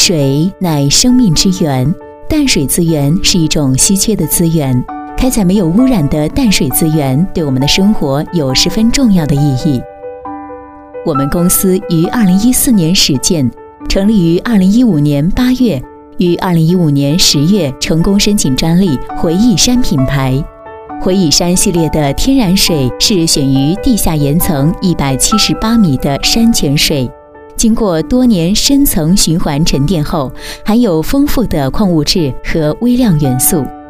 水乃生命之源，淡水资源是一种稀缺的资源。开采没有污染的淡水资源对我们的生活有十分重要的意义。我们公司于2014年始建，成立于2015年8月，于2015年10月成功申请专利回忆山品牌。回忆山系列的天然水是选于地下岩层178米的山泉水，经过多年深层循环沉淀后，含有丰富的矿物质和微量元素。